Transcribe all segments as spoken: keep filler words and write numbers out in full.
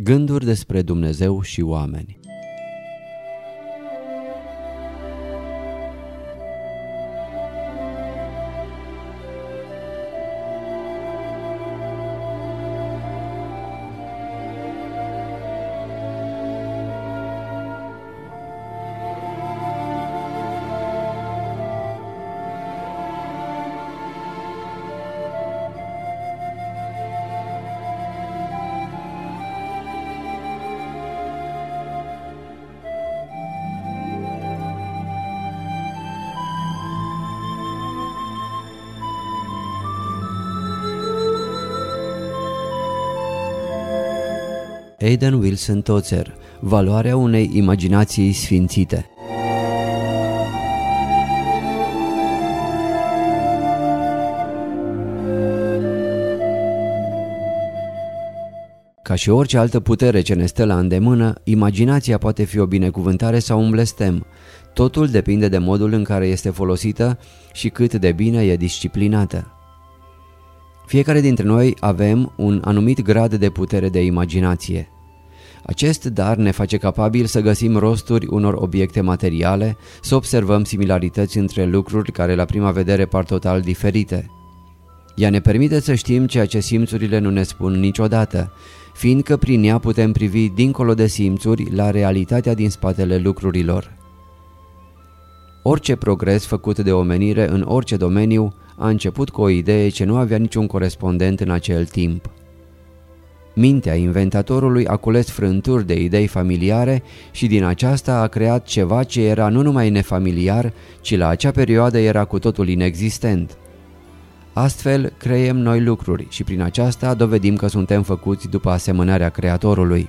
Gânduri despre Dumnezeu și oameni. Aidan Wilson Tozer, valoarea unei imaginații sfințite. Ca și orice altă putere ce ne stă la îndemână, imaginația poate fi o binecuvântare sau un blestem. Totul depinde de modul în care este folosită și cât de bine e disciplinată. Fiecare dintre noi avem un anumit grad de putere de imaginație. Acest dar ne face capabil să găsim rosturi unor obiecte materiale, să observăm similarități între lucruri care la prima vedere par total diferite. Ea ne permite să știm ceea ce simțurile nu ne spun niciodată, fiindcă prin ea putem privi dincolo de simțuri la realitatea din spatele lucrurilor. Orice progres făcut de omenire în orice domeniu a început cu o idee ce nu avea niciun corespondent în acel timp. Mintea inventatorului a cules frânturi de idei familiare și din aceasta a creat ceva ce era nu numai nefamiliar, ci la acea perioadă era cu totul inexistent. Astfel creăm noi lucruri și prin aceasta dovedim că suntem făcuți după asemănarea Creatorului.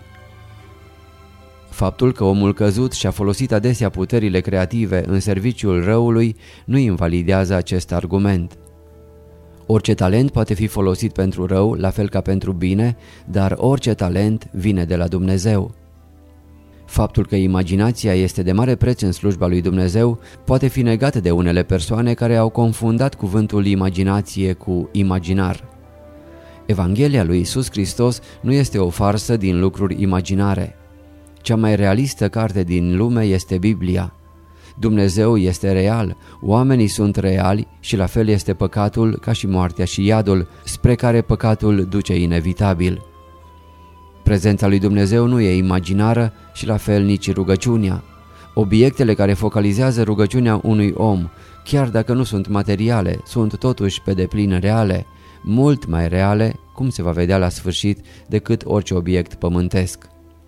Faptul că omul căzut și-a folosit adesea puterile creative în serviciul răului nu invalidează acest argument. Orice talent poate fi folosit pentru rău, la fel ca pentru bine, dar orice talent vine de la Dumnezeu. Faptul că imaginația este de mare preț în slujba lui Dumnezeu poate fi negat de unele persoane care au confundat cuvântul imaginație cu imaginar. Evanghelia lui Iisus Hristos nu este o farsă din lucruri imaginare. Cea mai realistă carte din lume este Biblia. Dumnezeu este real, oamenii sunt reali și la fel este păcatul ca și moartea și iadul, spre care păcatul duce inevitabil. Prezența lui Dumnezeu nu e imaginară și la fel nici rugăciunea. Obiectele care focalizează rugăciunea unui om, chiar dacă nu sunt materiale, sunt totuși pe deplin reale, mult mai reale, cum se va vedea la sfârșit, decât orice obiect pământesc.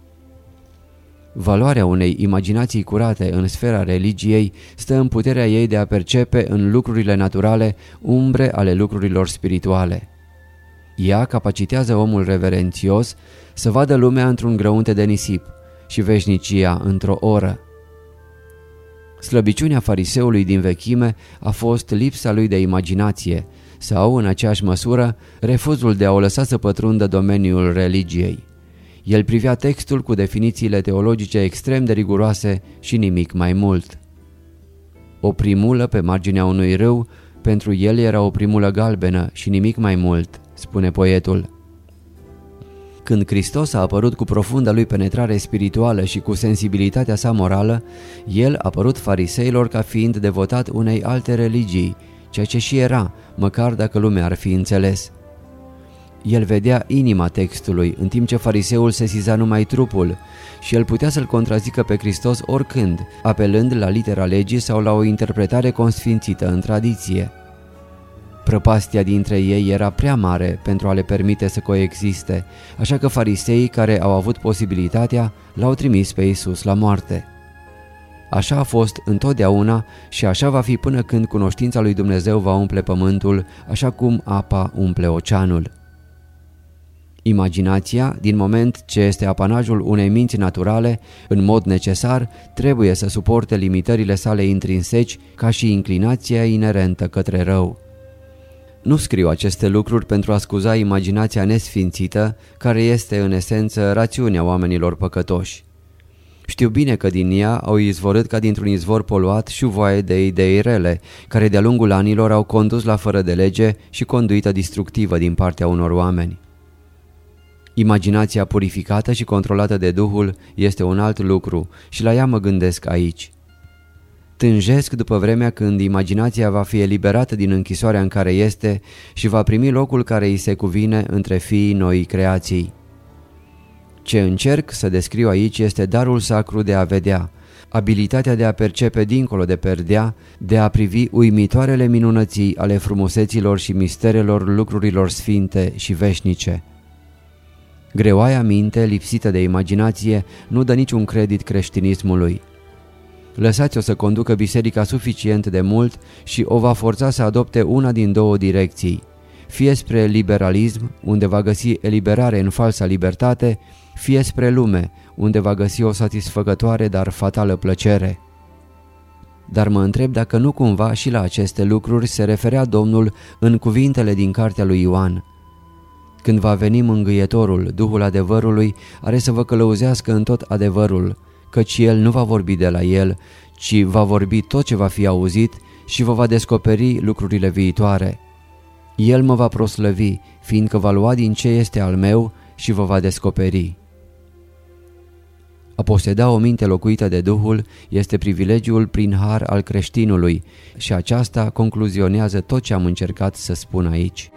Valoarea unei imaginații curate în sfera religiei stă în puterea ei de a percepe în lucrurile naturale umbre ale lucrurilor spirituale. Ea capacitează omul reverențios să vadă lumea într-un grăunte de nisip și veșnicia într-o oră. Slăbiciunea fariseului din vechime a fost lipsa lui de imaginație sau, în aceeași măsură, refuzul de a o lăsa să pătrundă domeniul religiei. El privea textul cu definițiile teologice extrem de riguroase și nimic mai mult. O primulă pe marginea unui râu, pentru el era o primulă galbenă și nimic mai mult, spune poetul. Când Hristos a apărut cu profunda lui penetrare spirituală și cu sensibilitatea sa morală, el a părut fariseilor ca fiind devotat unei alte religii, ceea ce și era, măcar dacă lumea ar fi înțeles. El vedea inima textului, în timp ce fariseul sesiza numai trupul și el putea să-l contrazică pe Hristos oricând, apelând la litera legii sau la o interpretare consfințită în tradiție. Prăpastia dintre ei era prea mare pentru a le permite să coexiste, așa că fariseii care au avut posibilitatea l-au trimis pe Iisus la moarte. Așa a fost întotdeauna și așa va fi până când cunoștința lui Dumnezeu va umple pământul, așa cum apa umple oceanul. Imaginația, din moment ce este apanajul unei minți naturale, în mod necesar, trebuie să suporte limitările sale intrinseci ca și inclinația inerentă către rău. Nu scriu aceste lucruri pentru a scuza imaginația nesfințită, care este în esență rațiunea oamenilor păcătoși. Știu bine că din ea au izvorât ca dintr-un izvor poluat șuvoaie de idei rele, care de-a lungul anilor au condus la fără de lege și conduită distructivă din partea unor oameni. Imaginația purificată și controlată de Duhul este un alt lucru și la ea mă gândesc aici. Tânjesc după vremea când imaginația va fi eliberată din închisoarea în care este și va primi locul care îi se cuvine între fiii noii creații. Ce încerc să descriu aici este darul sacru de a vedea, abilitatea de a percepe dincolo de perdea, de a privi uimitoarele minunății ale frumuseților și misterelor lucrurilor sfinte și veșnice. Greoaia minte, lipsită de imaginație, nu dă niciun credit creștinismului. Lăsați-o să conducă biserica suficient de mult și o va forța să adopte una din două direcții, fie spre liberalism, unde va găsi eliberare în falsa libertate, fie spre lume, unde va găsi o satisfăcătoare, dar fatală plăcere. Dar mă întreb dacă nu cumva și la aceste lucruri se referea Domnul în cuvintele din cartea lui Ioan. Când va veni mângâietorul, Duhul adevărului, are să vă călăuzească în tot adevărul, căci El nu va vorbi de la El, ci va vorbi tot ce va fi auzit și vă va descoperi lucrurile viitoare. El mă va proslăvi, fiindcă va lua din ce este al meu și vă va descoperi. A poseda o minte locuită de Duhul este privilegiul prin har al creștinului și aceasta concluzionează tot ce am încercat să spun aici.